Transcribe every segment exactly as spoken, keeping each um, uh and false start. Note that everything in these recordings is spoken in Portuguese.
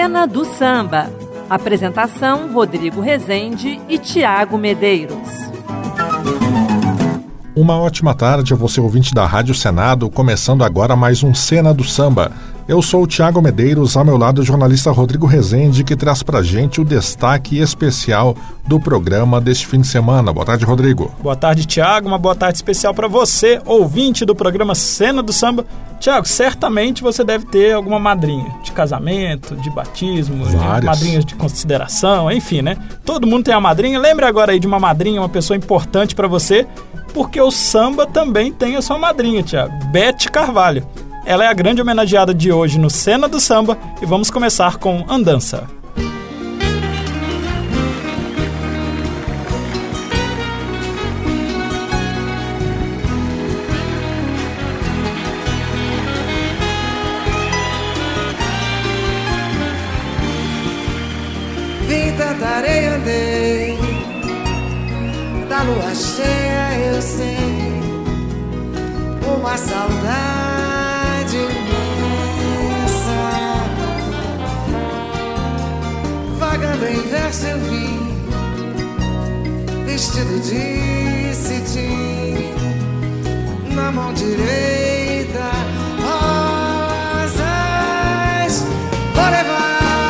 Cena do Samba. Apresentação: Rodrigo Rezende e Tiago Medeiros. Uma ótima tarde a você, ouvinte da Rádio Senado, começando agora mais um Cena do Samba. Eu sou o Tiago Medeiros, ao meu lado o jornalista Rodrigo Rezende, que traz pra gente o destaque especial do programa deste fim de semana. Boa tarde, Rodrigo. Boa tarde, Tiago. Uma boa tarde especial para você, ouvinte do programa Cena do Samba. Tiago, certamente você deve ter alguma madrinha de casamento, de batismo, de madrinhas de consideração, enfim, né? Todo mundo tem uma madrinha. Lembre agora aí de uma madrinha, uma pessoa importante para você, porque o samba também tem a sua madrinha, Tiago, Beth Carvalho. Ela é a grande homenageada de hoje no Cena do Samba e vamos começar com Andança. Vi tanta areia, andei, da lua cheia eu sei, uma saudade imensa, vagando em verso eu vim, vestido de cetim, na mão direita rosas, vou levar.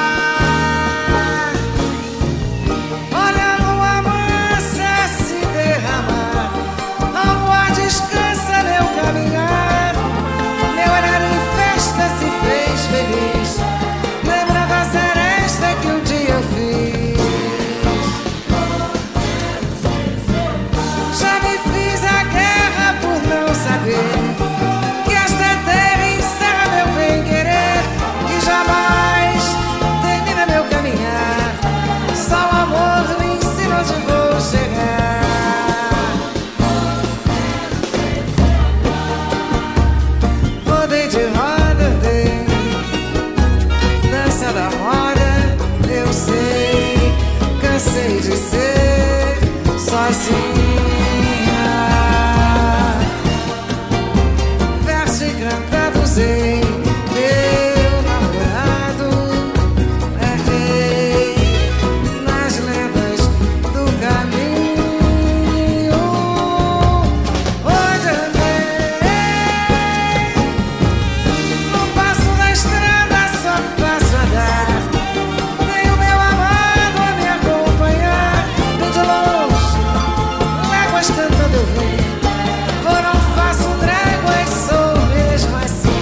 Verso encantado usei, meu namorado é rei nas lendas do caminho onde andei. No passo da estrada só passo a dar, tem o meu amado a me acompanhar, vem de longe, léguas cantando eu vim. Eu não faço tréguas, sou mesmo assim.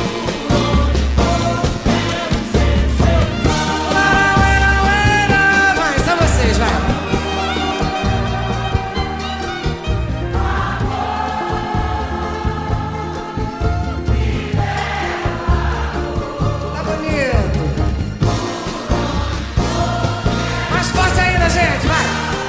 Vai, só vocês, vai. Tá bonito. Mais forte ainda, gente, vai.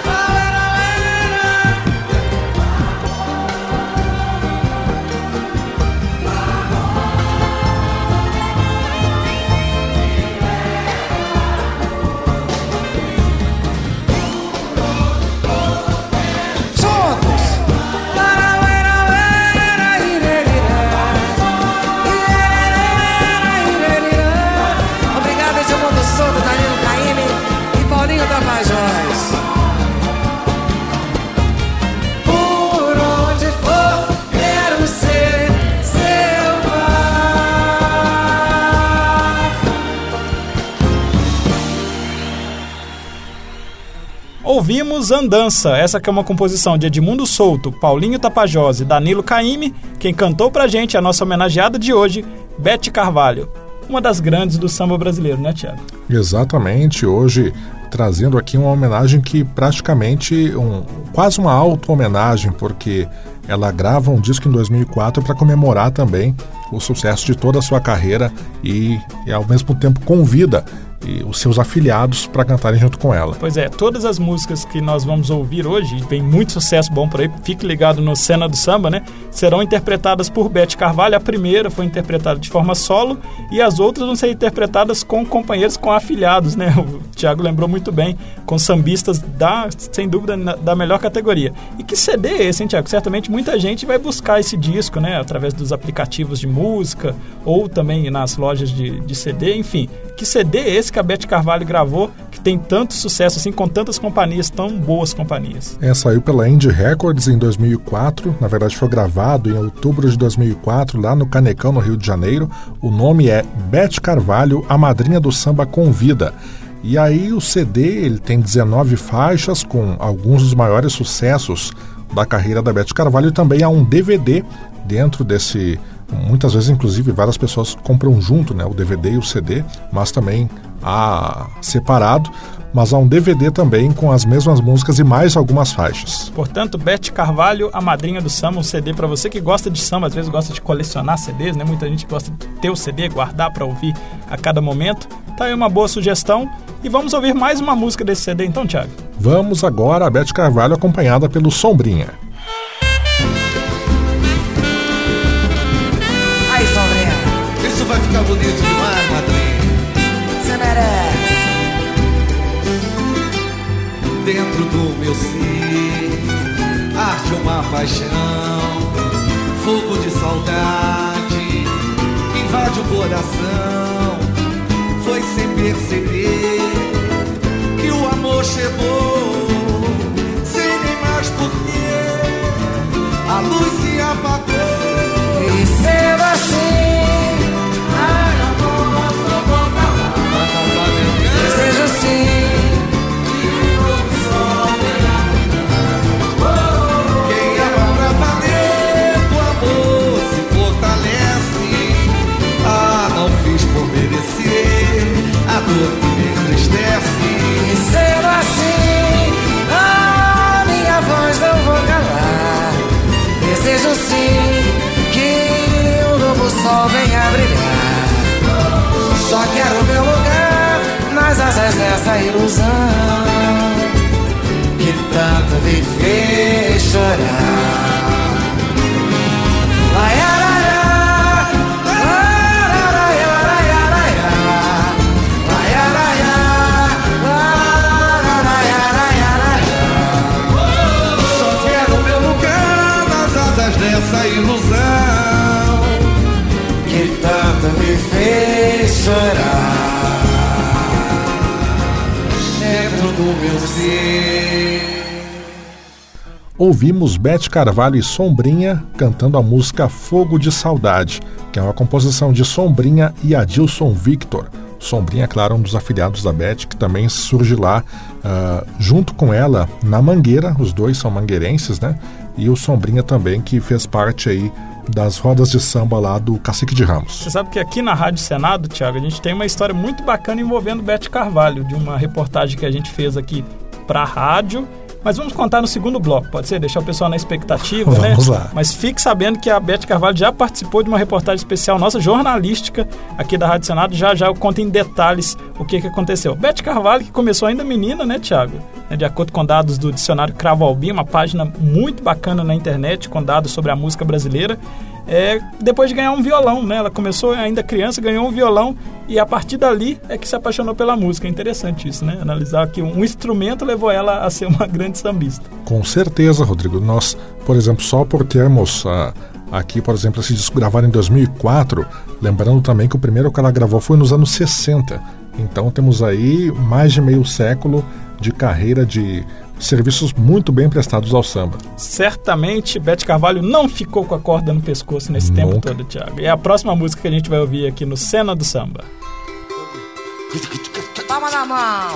Ouvimos Andança, essa que é uma composição de Edmundo Souto, Paulinho Tapajós e Danilo Caymmi. Quem cantou pra gente é a nossa homenageada de hoje, Beth Carvalho, uma das grandes do samba brasileiro, né, Tiago? Exatamente, hoje trazendo aqui uma homenagem que praticamente, um, quase uma auto-homenagem, porque ela grava um disco em dois mil e quatro para comemorar também o sucesso de toda a sua carreira e, e ao mesmo tempo convida e os seus afiliados para cantarem junto com ela. Pois é, todas as músicas que nós vamos ouvir hoje, vem muito sucesso bom por aí, fique ligado no Cena do Samba, né? Serão interpretadas por Beth Carvalho. A primeira foi interpretada de forma solo e as outras vão ser interpretadas com companheiros, com afiliados, né? O Tiago lembrou muito bem, com sambistas da, sem dúvida, da melhor categoria. E que C D é esse, hein, Tiago? Certamente muita gente vai buscar esse disco, né? Através dos aplicativos de música ou também nas lojas de, de C D, enfim. Que C D é esse que a Beth Carvalho gravou, que tem tanto sucesso assim, com tantas companhias, tão boas companhias. É, saiu pela Indie Records em dois mil e quatro, na verdade foi gravado em outubro de dois mil e quatro, lá no Canecão, no Rio de Janeiro. O nome é Beth Carvalho, a Madrinha do Samba Convida. E aí o C D ele tem dezenove faixas com alguns dos maiores sucessos da carreira da Beth Carvalho, e também há um D V D dentro desse. Muitas vezes, inclusive, várias pessoas compram junto, né, o D V D e o C D, mas também há separado. Mas há um D V D também com as mesmas músicas e mais algumas faixas. Portanto, Beth Carvalho, a Madrinha do Samba, um C D para você que gosta de samba, às vezes gosta de colecionar C Ds, né? Muita gente gosta de ter o C D, guardar para ouvir a cada momento. Tá aí uma boa sugestão. E vamos ouvir mais uma música desse C D então, Thiago? Vamos agora a Beth Carvalho acompanhada pelo Sombrinha. Aí, Sombrinha, Isso vai ficar bonito demais, madrinha. você merece. Dentro do meu ser arde uma paixão, fogo de saudade invade o coração. Foi sem perceber que o amor chegou, sem nem mais porquê a luz se apagou. E sendo assim, ai, amor, não vou calar. Desejo sim. A dor que me entristece. E sendo assim, a minha voz não vou calar. Desejo sim que um novo sol venha brilhar. Só quero meu lugar nas asas dessa ilusão que tanto me fez chorar. Lai, arará. Essa ilusão que tanto me fez chorar dentro do meu ser. Ouvimos Beth Carvalho e Sombrinha cantando a música Fogo de Saudade, que é uma composição de Sombrinha e Adilson Victor. Sombrinha, claro, um dos afiliados da Beth, que também surge lá uh, junto com ela na Mangueira. Os dois são mangueirenses, né? E o Sombrinha também, que fez parte aí das rodas de samba lá do Cacique de Ramos. Você sabe que aqui na Rádio Senado, Thiago, a gente tem uma história muito bacana envolvendo Beth Carvalho, de uma reportagem que a gente fez aqui para a rádio. Mas vamos contar no segundo bloco, pode ser? Deixar o pessoal na expectativa, vamos né? Vamos lá. Mas fique sabendo que a Beth Carvalho já participou de uma reportagem especial nossa, jornalística, aqui da Rádio Senado. Já já eu conto em detalhes o que, que aconteceu. Beth Carvalho, que começou ainda menina, né, Thiago? De acordo com dados do dicionário Cravo Albim, uma página muito bacana na internet com dados sobre a música brasileira. É, depois de ganhar um violão, né? Ela começou ainda criança, ganhou um violão e a partir dali é que se apaixonou pela música. É interessante isso, né? Analisar que um instrumento levou ela a ser uma grande sambista. Com certeza, Rodrigo. Nós, por exemplo, só por termos uh, aqui, por exemplo, esse disco gravado em dois mil e quatro, lembrando também que o primeiro que ela gravou foi nos anos sessenta. Então temos aí mais de meio século de carreira, de serviços muito bem prestados ao samba. Certamente Beth Carvalho não ficou com a corda no pescoço nesse Nunca. tempo todo, Thiago. E é a próxima música que a gente vai ouvir aqui no Cena do Samba. Palma na mão.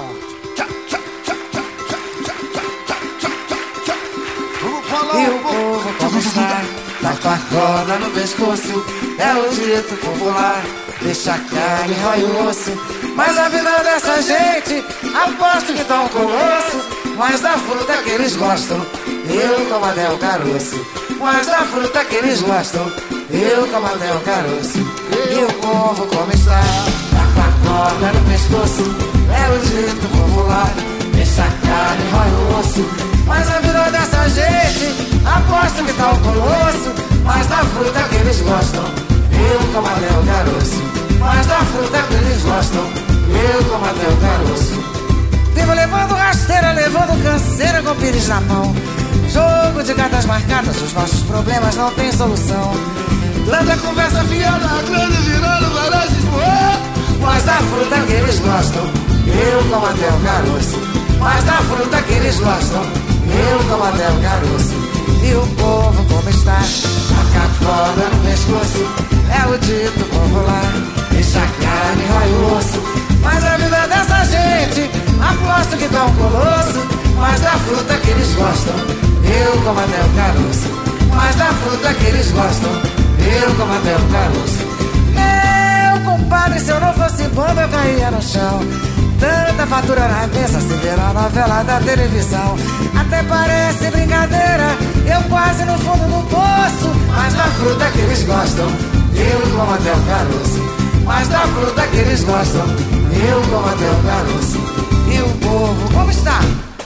E o povo como está, tá com a corda no pescoço. É o dito popular, deixa a carne, rói o osso. Mas a vida dessa gente, aposto que tá um colosso. Mas da fruta que eles gostam, eu como até o caroço. Mas da fruta que eles gostam, eu como até o caroço. E o povo como está, tá com a corda no pescoço. É o dito popular, deixa a carne, rói o osso. Mas a vida dessa gente, aposto que tá um colosso. Mas da fruta que eles gostam, eu como até o caroço. Mas da fruta que eles gostam, eu como até o caroço. Vivo levando rasteira, levando canseira com pires na mão. Jogo de cartas marcadas, os nossos problemas não têm solução. Landa conversa fiada, grande virando, varazes voar. mas da fruta que eles gostam, eu como até o caroço. Mas da fruta que eles gostam, eu como até o caroço. E o povo como está, a capoda no pescoço, é o dito popular, deixa a carne e rói o osso. Mas a vida dessa gente, aposto que dá um colosso. Mas da fruta que eles gostam, eu como até o caroço. Mas da fruta que eles gostam, eu como até o caroço. Meu compadre, se eu não fosse bobo eu caía no chão. Tanta fatura na cabeça, se ver a novela da televisão. Até parece brincadeira, eu quase no fundo do poço. Mas da fruta que eles gostam, eu como até o caroço. Mas da fruta que eles gostam, eu como até o caroço. E o povo como está?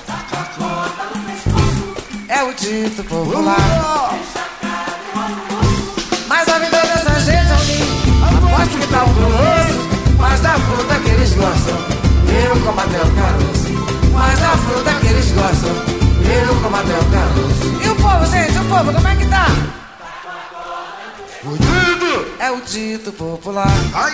É o dito popular. Mas a vida dessa gente alguém, aposto que tá um colosso. Mas da fruta que eles gostam, eu como até o caroço. Mas da fruta que eles gostam, eu como até o caroço. E o povo, gente, o povo, como é que tá? O dito é o dito popular. Ai.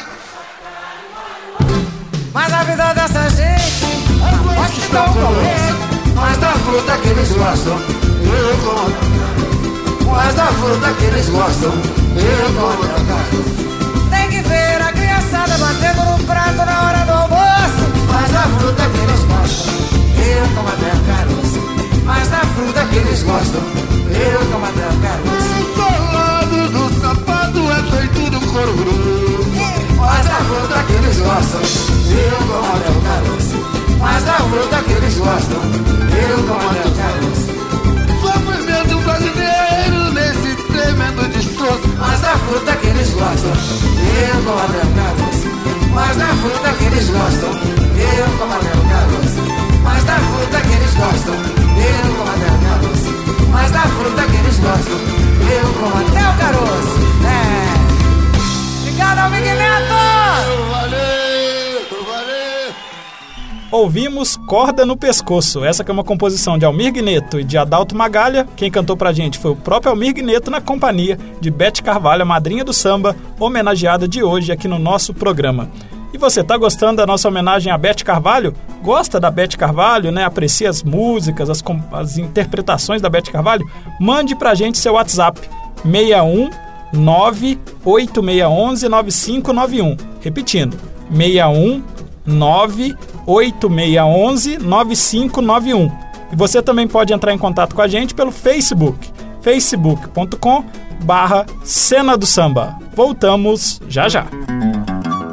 Mas a vida dessa gente, aposto que tá um colosso. Mas da fruta que eles gostam, eu como. Mas da fruta que eles gostam, eu como até o caroço. Tem que ver a criançada batendo no prato na hora do almoço. Mas da fruta que eles gostam, eu como até o caroço. Mas da fruta que eles gostam, eu como até o caroço. O solado do sapato é feito do couro grosso. Mas da fruta que eles gostam, eu como até o caroço. Mas da fruta que eles gostam, eu como até o caroço. Sofrimento brasileiro nesse tremendo destroço. Mas da fruta que eles gostam, eu como até o caroço. Mas da fruta que eles gostam, eu como até o caroço. Mas da fruta que eles gostam, eu como até o caroço. Mas da fruta que eles gostam, eu como até o caroço. É. Obrigado, amigo Neto! Valeu, valeu. Ouvimos Corda no Pescoço, essa que é uma composição de Almir Guineto e de Adalto Magalha. Quem cantou pra gente foi o próprio Almir Guineto na companhia de Bete Carvalho, a madrinha do samba, homenageada de hoje aqui no nosso programa. E você tá gostando da nossa homenagem a Bete Carvalho? Gosta da Bete Carvalho, né? Aprecia as músicas, as, as interpretações da Bete Carvalho? Mande pra gente seu WhatsApp, seis um nove oito seis um nove cinco nove um. Repetindo, seis um nove oito seis um nove cinco nove um. E você também pode entrar em contato com a gente pelo Facebook, facebook ponto com barra Cena do Samba. Voltamos já já.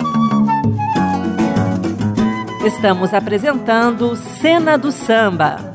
Estamos apresentando Cena do Samba.